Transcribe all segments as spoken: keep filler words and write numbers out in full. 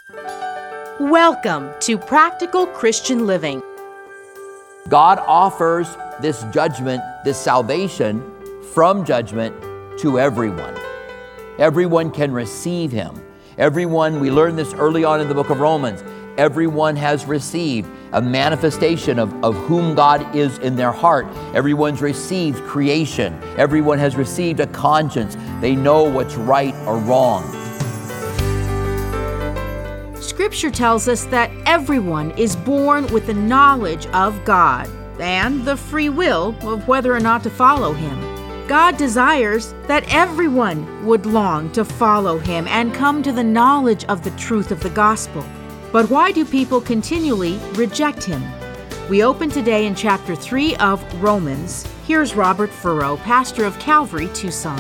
Welcome to Practical Christian Living. God offers this judgment, this salvation from judgment to everyone. Everyone can receive Him. Everyone, we learned this early on in the book of Romans, everyone has received a manifestation of, of whom God is in their heart. Everyone's received creation. Everyone has received a conscience. They know what's right or wrong. Scripture tells us that everyone is born with the knowledge of God and the free will of whether or not to follow Him. God desires that everyone would long to follow Him and come to the knowledge of the truth of the gospel. But why do people continually reject Him? We open today in chapter three of Romans. Here's Robert Furrow, pastor of Calvary, Tucson.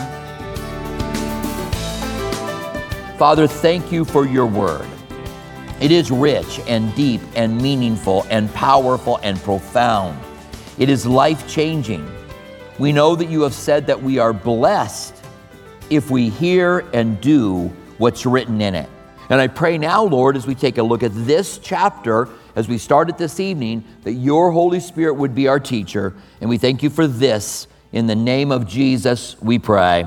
Father, thank you for your word. It is rich and deep and meaningful and powerful and profound. It is life-changing. We know that you have said that we are blessed if we hear and do what's written in it. And I pray now, Lord, as we take a look at this chapter, as we start it this evening, that your Holy Spirit would be our teacher. And we thank you for this. In the name of Jesus, we pray.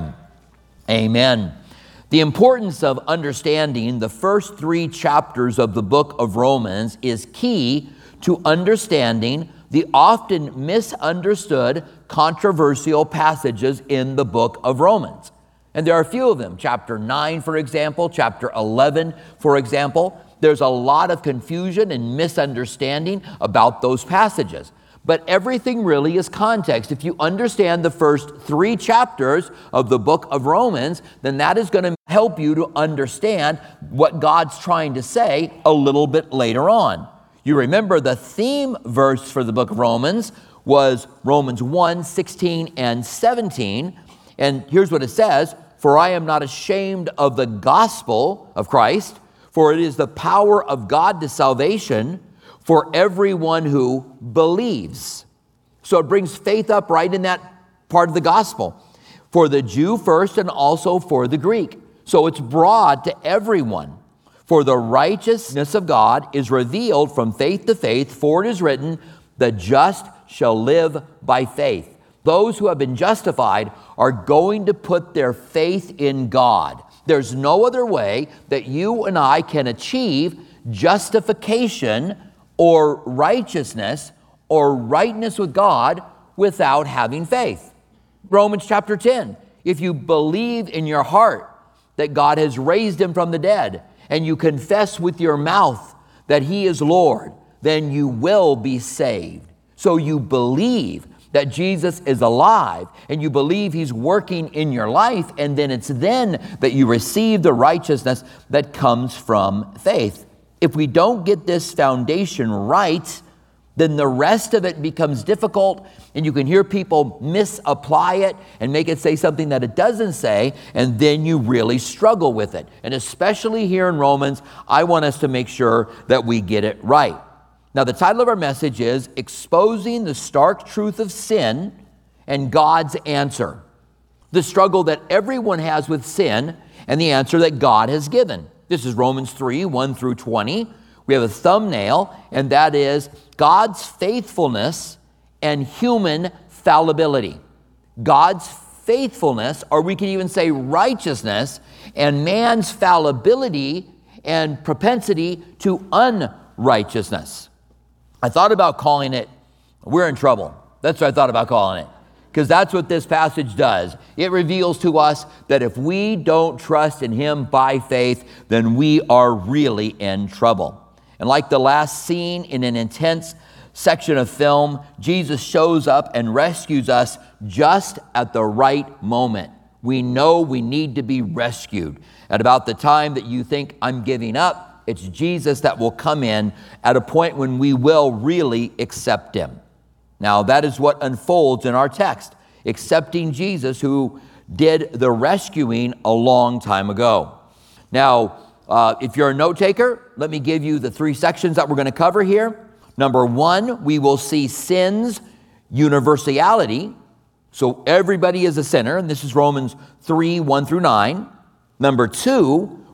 Amen. The importance of understanding the first three chapters of the book of Romans is key to understanding the often misunderstood, controversial passages in the book of Romans. And there are a few of them. Chapter nine, for example, chapter eleven, for example. There's a lot of confusion and misunderstanding about those passages. But everything really is context. If you understand the first three chapters of the book of Romans, then that is going to help you to understand what God's trying to say a little bit later on. You remember the theme verse for the book of Romans was Romans one, sixteen and seventeen. And here's what it says: "For I am not ashamed of the gospel of Christ, for it is the power of God to salvation for everyone who believes." So it brings faith up right in that part of the gospel. For the Jew first and also for the Greek. So it's broad to everyone. For the righteousness of God is revealed from faith to faith, for it is written, "The just shall live by faith." Those who have been justified are going to put their faith in God. There's no other way that you and I can achieve justification or righteousness or rightness with God without having faith. Romans chapter ten, if you believe in your heart that God has raised Him from the dead, and you confess with your mouth that He is Lord, then you will be saved. So you believe that Jesus is alive, and you believe He's working in your life, and then it's then that you receive the righteousness that comes from faith. If we don't get this foundation right, then the rest of it becomes difficult, and you can hear people misapply it and make it say something that it doesn't say, and then you really struggle with it. And especially here in Romans, I want us to make sure that we get it right. Now, the title of our message is Exposing the Stark Truth of Sin and God's Answer. The struggle that everyone has with sin and the answer that God has given. This is Romans three, one through twenty. We have a thumbnail, and that is God's faithfulness and human fallibility. God's faithfulness, or we can even say righteousness, and man's fallibility and propensity to unrighteousness. I thought about calling it, "We're in trouble." That's what I thought about calling it, because that's what this passage does. It reveals to us that if we don't trust in Him by faith, then we are really in trouble. And like the last scene in an intense section of film, Jesus shows up and rescues us just at the right moment. We know we need to be rescued. At about the time that you think, "I'm giving up," it's Jesus that will come in at a point when we will really accept Him. Now, that is what unfolds in our text, accepting Jesus, who did the rescuing a long time ago. Now, uh, if you're a note taker, let me give you the three sections that we're going to cover here. Number one, we will see sin's universality. So everybody is a sinner, and this is Romans three, one through nine. Number two,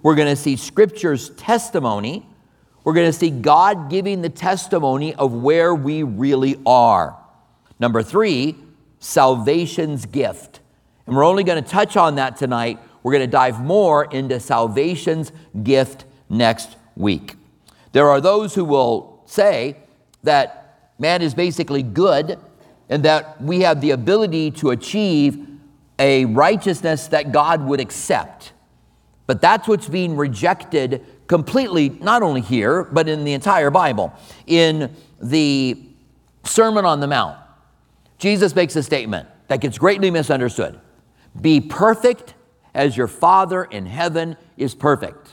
We're going to see Scripture's testimony. We're going to see God giving the testimony of where we really are. Number three, salvation's gift. And we're only going to touch on that tonight. We're going to dive more into salvation's gift next week. There are those who will say that man is basically good and that we have the ability to achieve a righteousness that God would accept. But that's what's being rejected completely, not only here, but in the entire Bible. In the Sermon on the Mount, Jesus makes a statement that gets greatly misunderstood. Be perfect as your Father in heaven is perfect.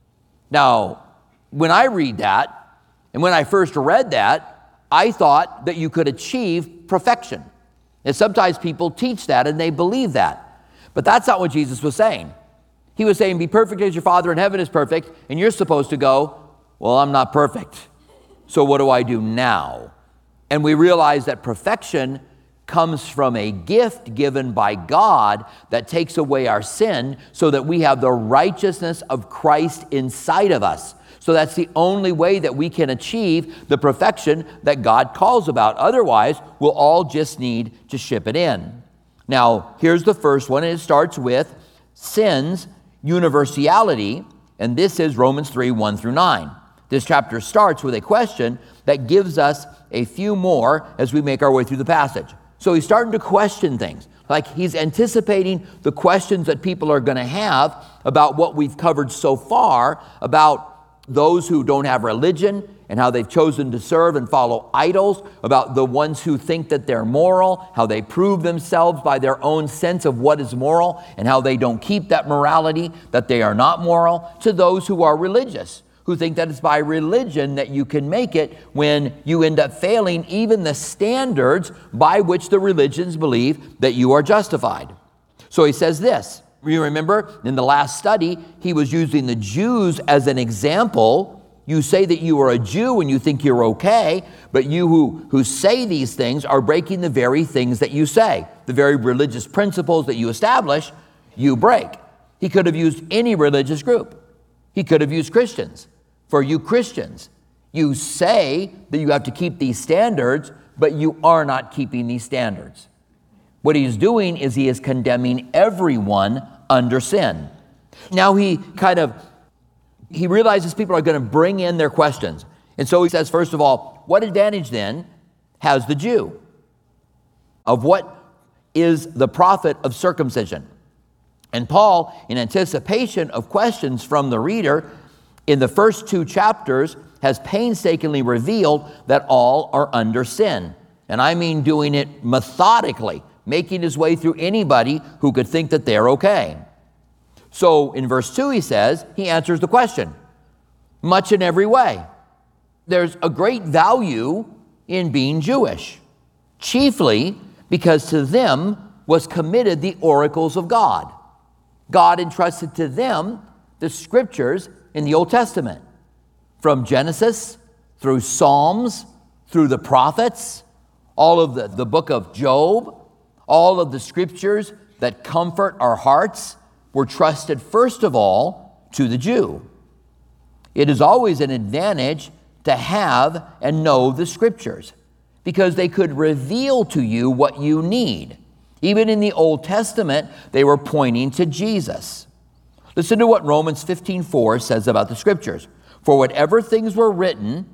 Now, when I read that, and when I first read that, I thought that you could achieve perfection. And sometimes people teach that and they believe that. But that's not what Jesus was saying. He was saying, be perfect as your Father in heaven is perfect, and you're supposed to go, well, I'm not perfect, so what do I do now? And we realize that perfection comes from a gift given by God that takes away our sin so that we have the righteousness of Christ inside of us. So that's the only way that we can achieve the perfection that God calls about. Otherwise, we'll all just need to ship it in. Now, here's the first one, and it starts with sin's universality, and this is Romans three, one through nine. This chapter starts with a question that gives us a few more as we make our way through the passage. So he's starting to question things, like he's anticipating the questions that people are going to have about what we've covered so far, about those who don't have religion and how they've chosen to serve and follow idols, about the ones who think that they're moral, how they prove themselves by their own sense of what is moral and how they don't keep that morality, that they are not moral, to those who are religious, who think that it's by religion that you can make it when you end up failing even the standards by which the religions believe that you are justified. So he says this. You remember in the last study, he was using the Jews as an example. You say that you are a Jew and you think you're okay, but you who, who say these things are breaking the very things that you say. The very religious principles that you establish, you break. He could have used any religious group. He could have used Christians. For you Christians, you say that you have to keep these standards, but you are not keeping these standards. What he's doing is he is condemning everyone under sin. Now he kind of, he realizes people are going to bring in their questions. And so he says, first of all, what advantage then has the Jew? Of what is the profit of circumcision? And Paul, in anticipation of questions from the reader, in the first two chapters, has painstakingly revealed that all are under sin. And I mean doing it methodically, making his way through anybody who could think that they're okay. So in verse two, he says, he answers the question, much in every way. There's a great value in being Jewish, chiefly because to them was committed the oracles of God. God entrusted to them the scriptures in the Old Testament, from Genesis through Psalms, through the prophets, all of the, the book of Job, all of the scriptures that comfort our hearts were trusted first of all to the Jew. It is always an advantage to have and know the scriptures because they could reveal to you what you need. Even in the Old Testament, they were pointing to Jesus. Listen to what Romans fifteen four says about the scriptures. For whatever things were written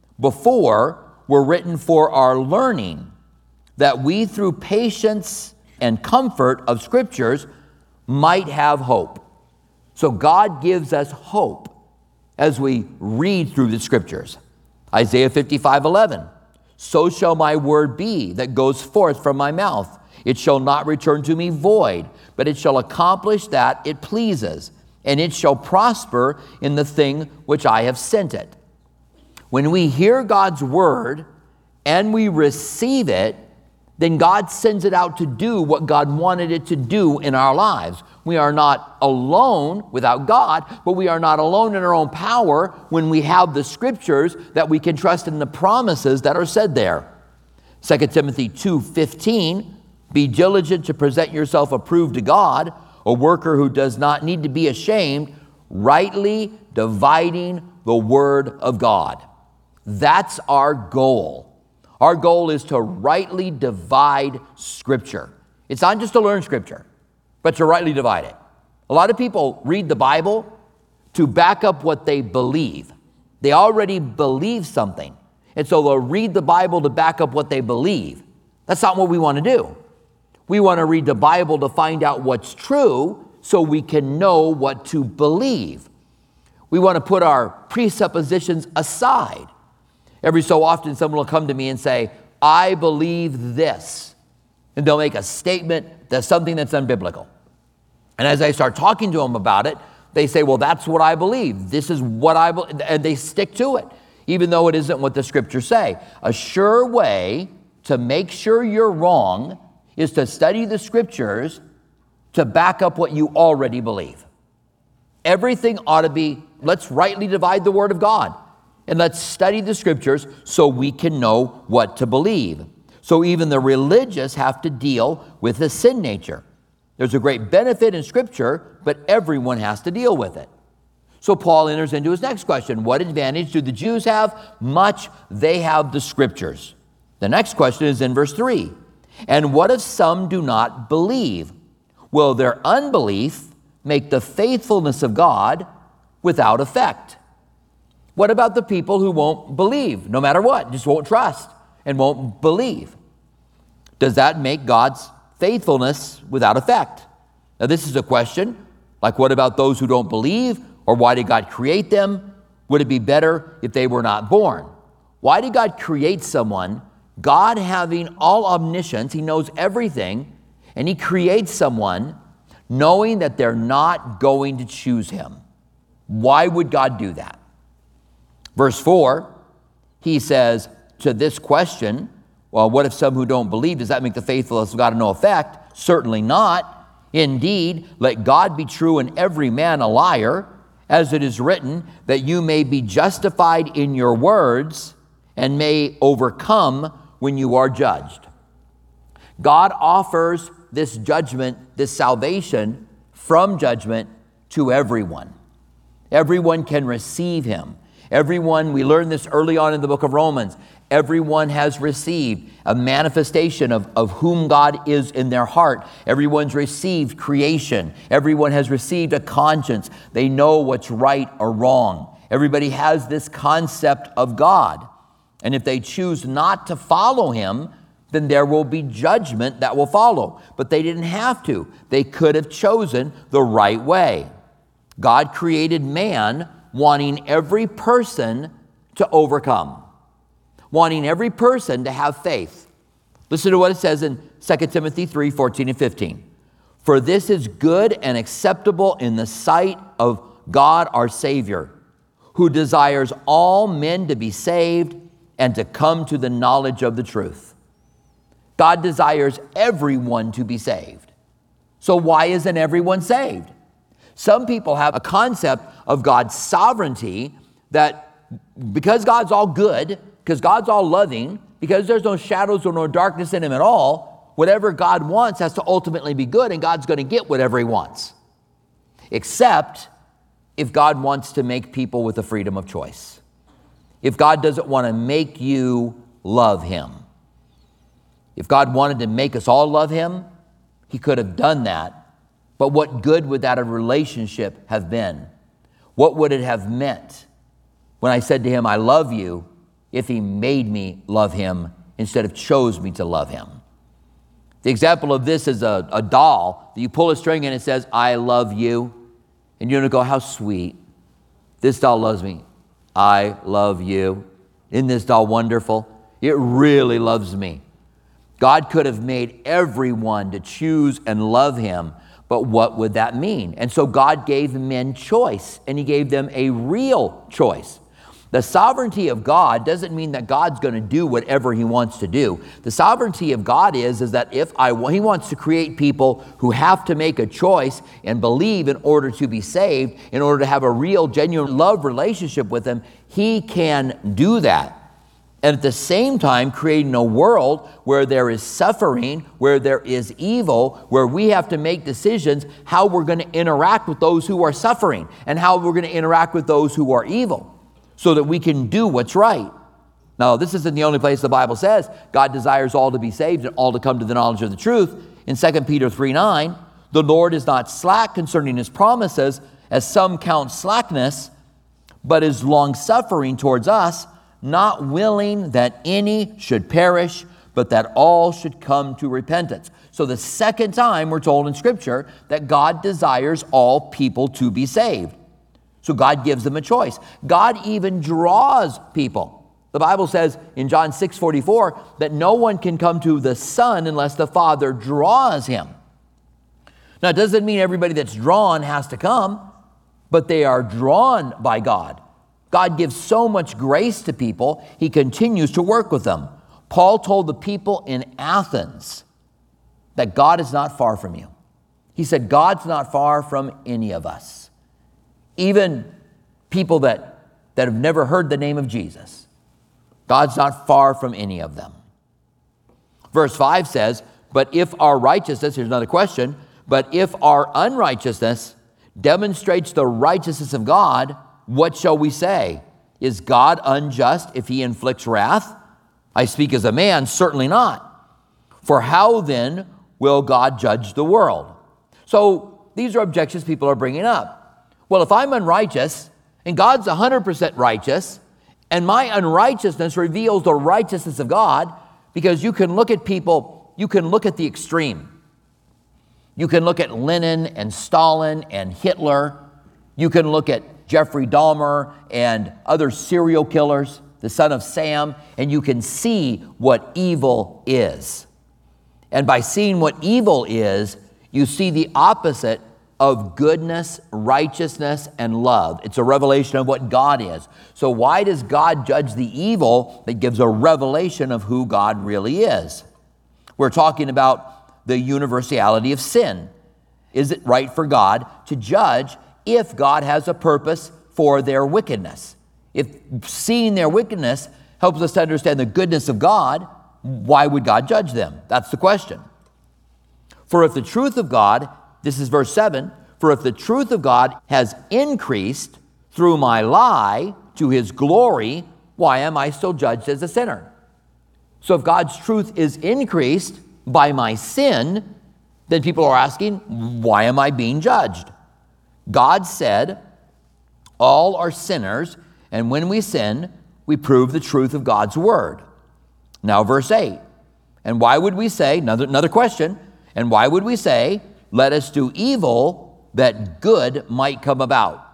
before were written for our learning, that we through patience and comfort of scriptures might have hope. So God gives us hope as we read through the scriptures. Isaiah fifty-five eleven. So shall my word be that goes forth from my mouth. It shall not return to me void, but it shall accomplish that it pleases, and it shall prosper in the thing which I have sent it. When we hear God's word and we receive it, then God sends it out to do what God wanted it to do in our lives. We are not alone without God, but we are not alone in our own power when we have the scriptures that we can trust in the promises that are said there. Second Timothy two fifteen, be diligent to present yourself approved to God, a worker who does not need to be ashamed, rightly dividing the Word of God. That's our goal. Our goal is to rightly divide Scripture. It's not just to learn Scripture, but to rightly divide it. A lot of people read the Bible to back up what they believe. They already believe something, and so they'll read the Bible to back up what they believe. That's not what we want to do. We want to read the Bible to find out what's true so we can know what to believe. We want to put our presuppositions aside. Every so often, someone will come to me and say, I believe this. And they'll make a statement that's something that's unbiblical. And as I start talking to them about it, they say, well, that's what I believe. This is what I believe. And they stick to it, even though it isn't what the Scriptures say. A sure way to make sure you're wrong is to study the Scriptures to back up what you already believe. Everything ought to be, let's rightly divide the Word of God. And let's study the Scriptures so we can know what to believe. So even the religious have to deal with the sin nature. There's a great benefit in Scripture, but everyone has to deal with it. So Paul enters into his next question. What advantage do the Jews have? Much. They have the Scriptures. The next question is in verse three. And what if some do not believe? Will their unbelief make the faithfulness of God without effect? What about the people who won't believe, no matter what, just won't trust and won't believe? Does that make God's faithfulness without effect? Now, this is a question, like what about those who don't believe, or why did God create them? Would it be better if they were not born? Why did God create someone, God having all omniscience, he knows everything, and he creates someone knowing that they're not going to choose him? Why would God do that? Verse four, he says to this question, well, what if some who don't believe, does that make the faithfulness of God of no effect? Certainly not. Indeed, let God be true and every man a liar, as it is written, that you may be justified in your words and may overcome when you are judged. God offers this judgment, this salvation from judgment to everyone. Everyone can receive him. Everyone, we learned this early on in the book of Romans, everyone has received a manifestation of, of whom God is in their heart. Everyone's received creation. Everyone has received a conscience. They know what's right or wrong. Everybody has this concept of God. And if they choose not to follow him, then there will be judgment that will follow. But they didn't have to. They could have chosen the right way. God created man wanting every person to overcome, wanting every person to have faith. Listen to what it says in Second Timothy three, fourteen and fifteen. For this is good and acceptable in the sight of God our Savior, who desires all men to be saved and to come to the knowledge of the truth. God desires everyone to be saved. So why isn't everyone saved? Some people have a concept of God's sovereignty that because God's all good, because God's all loving, because there's no shadows or no darkness in him at all, whatever God wants has to ultimately be good, and God's going to get whatever he wants. Except if God wants to make people with the freedom of choice. If God doesn't want to make you love him. If God wanted to make us all love him, he could have done that. But what good would that relationship have been? What would it have meant when I said to him, I love you, if he made me love him instead of chose me to love him? The example of this is a, a doll that you pull a string and it says, I love you. And you're going to go, how sweet. This doll loves me. I love you. Isn't this doll wonderful? It really loves me. God could have made everyone to choose and love him, but what would that mean? And so God gave men choice, and he gave them a real choice. The sovereignty of God doesn't mean that God's going to do whatever he wants to do. The sovereignty of God is, is that if I, he wants to create people who have to make a choice and believe in order to be saved, in order to have a real, genuine love relationship with him, he can do that. and at the same time creating a world where there is suffering, where there is evil, where we have to make decisions how we're going to interact with those who are suffering and how we're going to interact with those who are evil so that we can do what's right. Now, this isn't the only place the Bible says God desires all to be saved and all to come to the knowledge of the truth. In Second Peter three nine, the Lord is not slack concerning his promises, as some count slackness, but is long-suffering towards us, not willing that any should perish, but that all should come to repentance. So the second time we're told in Scripture that God desires all people to be saved. So God gives them a choice. God even draws people. The Bible says in John six forty-four that no one can come to the Son unless the Father draws him. Now, it doesn't mean everybody that's drawn has to come, but they are drawn by God. God gives so much grace to people, he continues to work with them. Paul told the people in Athens that God is not far from you. He said, God's not far from any of us. Even people that, that have never heard the name of Jesus. God's not far from any of them. Verse five says, but if our righteousness, here's another question, but if our unrighteousness demonstrates the righteousness of God, what shall we say? Is God unjust if he inflicts wrath? I speak as a man, certainly not. For how then will God judge the world? So these are objections people are bringing up. Well, if I'm unrighteous and God's one hundred percent righteous, and my unrighteousness reveals the righteousness of God, because you can look at people, you can look at the extreme. You can look at Lenin and Stalin and Hitler. You can look at Jeffrey Dahmer and other serial killers, the son of Sam, and you can see what evil is. And by seeing what evil is, you see the opposite of goodness, righteousness, and love. It's a revelation of what God is. So why does God judge the evil? That gives a revelation of who God really is. We're talking about the universality of sin. Is it right for God to judge if God has a purpose for their wickedness? If seeing their wickedness helps us to understand the goodness of God, why would God judge them? That's the question. For if the truth of God, this is verse seven, for if the truth of God has increased through my lie to his glory, why am I still judged as a sinner? So if God's truth is increased by my sin, then people are asking, why am I being judged? God said, all are sinners, and when we sin, we prove the truth of God's word. Now verse eight, and why would we say, another, another question, and why would we say, let us do evil that good might come about?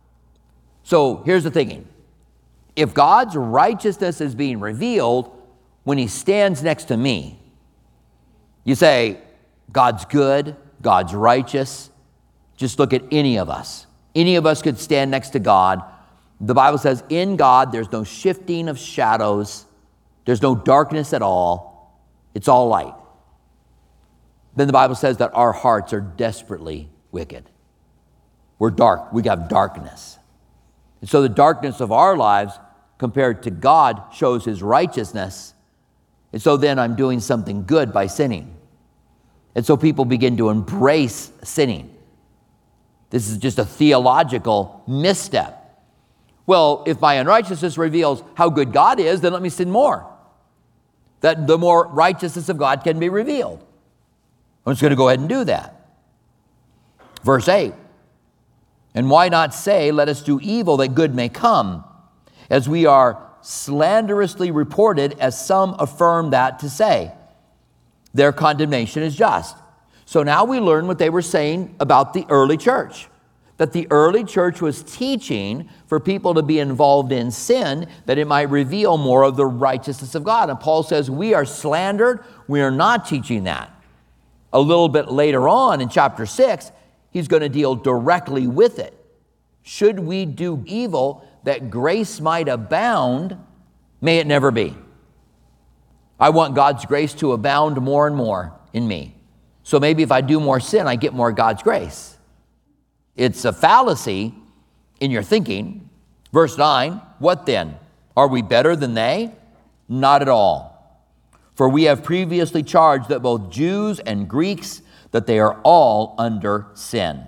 So here's the thinking. If God's righteousness is being revealed when he stands next to me, you say, God's good, God's righteous. Just look at any of us. Any of us could stand next to God. The Bible says in God there's no shifting of shadows. There's no darkness at all. It's all light. Then the Bible says that our hearts are desperately wicked. We're dark. We have darkness. And so the darkness of our lives compared to God shows his righteousness. And so then I'm doing something good by sinning. And so people begin to embrace sinning. This is just a theological misstep. Well, if my unrighteousness reveals how good God is, then let me sin more. That the more righteousness of God can be revealed. I'm just going to go ahead and do that. Verse eight, and why not say, let us do evil that good may come, as we are slanderously reported, as some affirm that to say. Their condemnation is just. So now we learn what they were saying about the early church. That the early church was teaching for people to be involved in sin, that it might reveal more of the righteousness of God. And Paul says, we are slandered. We are not teaching that. A little bit later on in chapter six, he's going to deal directly with it. Should we do evil that grace might abound? May it never be. I want God's grace to abound more and more in me. So maybe if I do more sin, I get more God's grace. It's a fallacy in your thinking. Verse nine, what then? Are we better than they? Not at all. For we have previously charged that both Jews and Greeks, that they are all under sin.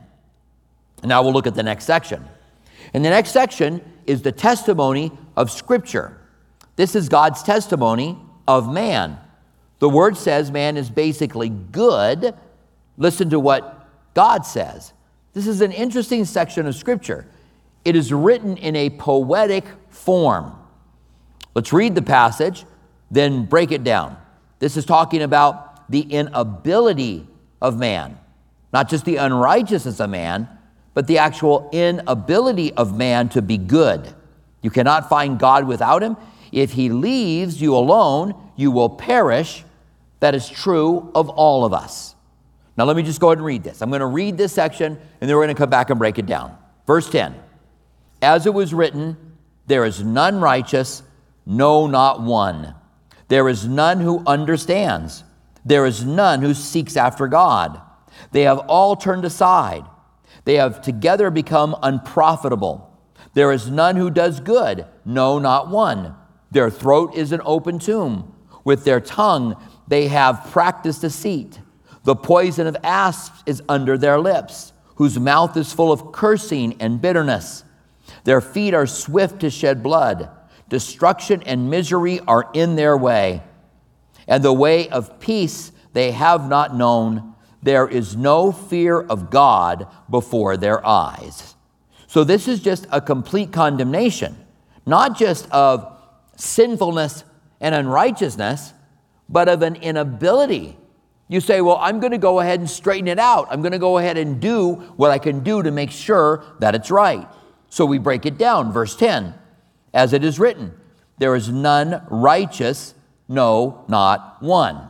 And now we'll look at the next section. And the next section is the testimony of Scripture. This is God's testimony of man. The word says man is basically good. Listen to what God says. This is an interesting section of Scripture. It is written in a poetic form. Let's read the passage, then break it down. This is talking about the inability of man, not just the unrighteousness of man, but the actual inability of man to be good. You cannot find God without him. If he leaves you alone, you will perish. That is true of all of us. Now let me just go ahead and read this. I'm going to read this section, and then we're going to come back and break it down. Verse ten, as it was written, there is none righteous, no, not one. There is none who understands. There is none who seeks after God. They have all turned aside. They have together become unprofitable. There is none who does good, no, not one. Their throat is an open tomb. With their tongue they have practiced deceit. The poison of asps is under their lips, whose mouth is full of cursing and bitterness. Their feet are swift to shed blood. Destruction and misery are in their way. And the way of peace they have not known. There is no fear of God before their eyes. So this is just a complete condemnation, not just of sinfulness and unrighteousness, but of an inability. You say, well, I'm going to go ahead and straighten it out. I'm going to go ahead and do what I can do to make sure that it's right. So we break it down. Verse ten, as it is written, there is none righteous, no, not one.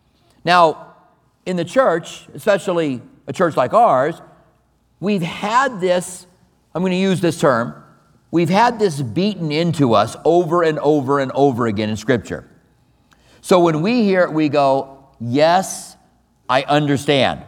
Now, in the church, especially a church like ours, we've had this, I'm going to use this term, we've had this beaten into us over and over and over again in Scripture. So when we hear it, we go, yes, I understand.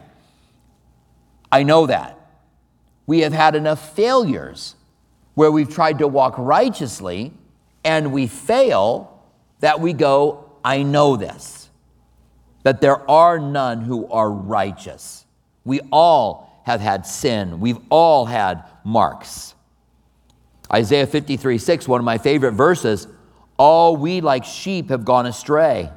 I know that. We have had enough failures where we've tried to walk righteously and we fail that we go, I know this, that there are none who are righteous. We all have had sin. We've all had marks. Isaiah fifty-three six, one of my favorite verses, all we like sheep have gone astray.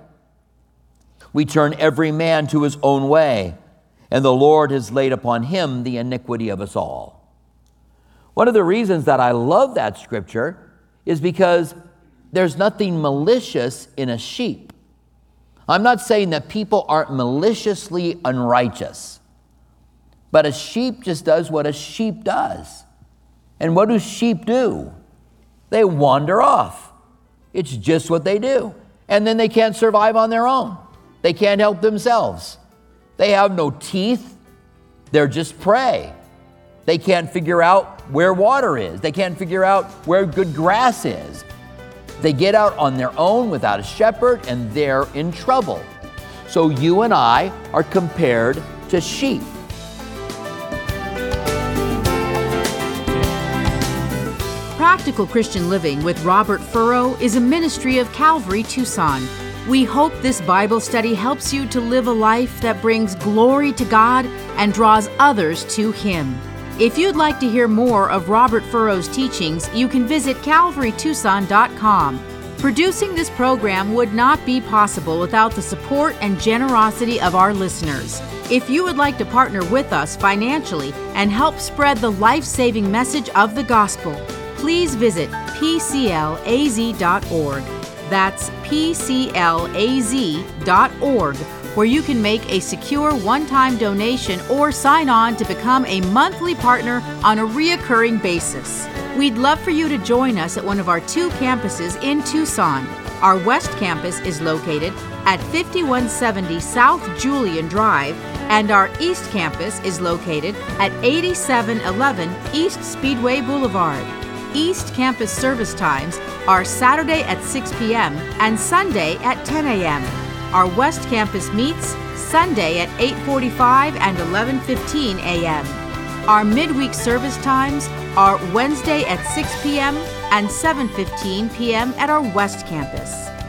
We turn every man to his own way, and the Lord has laid upon him the iniquity of us all. One of the reasons that I love that scripture is because there's nothing malicious in a sheep. I'm not saying that people aren't maliciously unrighteous, but a sheep just does what a sheep does. And what do sheep do? They wander off. It's just what they do. And then they can't survive on their own. They can't help themselves. They have no teeth. They're just prey. They can't figure out where water is. They can't figure out where good grass is. They get out on their own without a shepherd, and they're in trouble. So you and I are compared to sheep. Practical Christian Living with Robert Furrow is a ministry of Calvary Tucson. We hope this Bible study helps you to live a life that brings glory to God and draws others to Him. If you'd like to hear more of Robert Furrow's teachings, you can visit calvary tucson dot com. Producing this program would not be possible without the support and generosity of our listeners. If you would like to partner with us financially and help spread the life-saving message of the gospel, please visit p c l a z dot org. That's p c l a z dot org, where you can make a secure one-time donation or sign on to become a monthly partner on a reoccurring basis. We'd love for you to join us at one of our two campuses in Tucson. Our West Campus is located at fifty-one seventy South Julian Drive, and our East Campus is located at eighty-seven eleven East Speedway Boulevard. East Campus service times are Saturday at six p.m. and Sunday at ten a.m. Our West Campus meets Sunday at eight forty-five and eleven fifteen a.m. Our midweek service times are Wednesday at six p.m. and seven fifteen p.m. at our West Campus.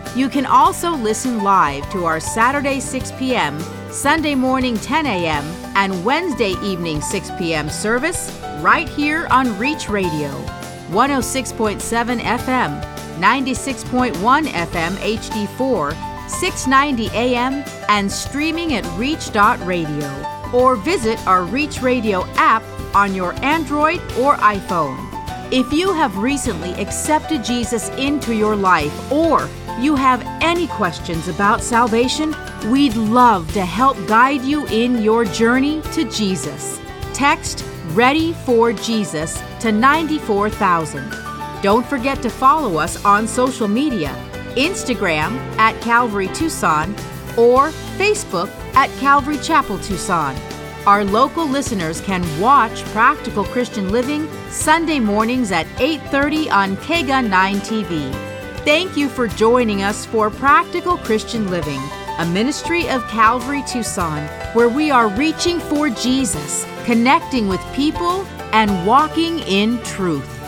You can also listen live to our Saturday six p.m., Sunday morning ten a.m., and Wednesday evening six p.m. service right here on Reach Radio, one oh six point seven F M, ninety-six point one F M H D four, six ninety A M, and streaming at reach dot radio. Or visit our Reach Radio app on your Android or iPhone. If you have recently accepted Jesus into your life, or you have any questions about salvation, we'd love to help guide you in your journey to Jesus. Text Ready for Jesus to ninety-four thousand. Don't forget to follow us on social media, Instagram at Calvary Tucson or Facebook at Calvary Chapel Tucson. Our local listeners can watch Practical Christian Living Sunday mornings at eight thirty on K G U nine T V. Thank you for joining us for Practical Christian Living, a ministry of Calvary Tucson, where we are reaching for Jesus, connecting with people, and walking in truth.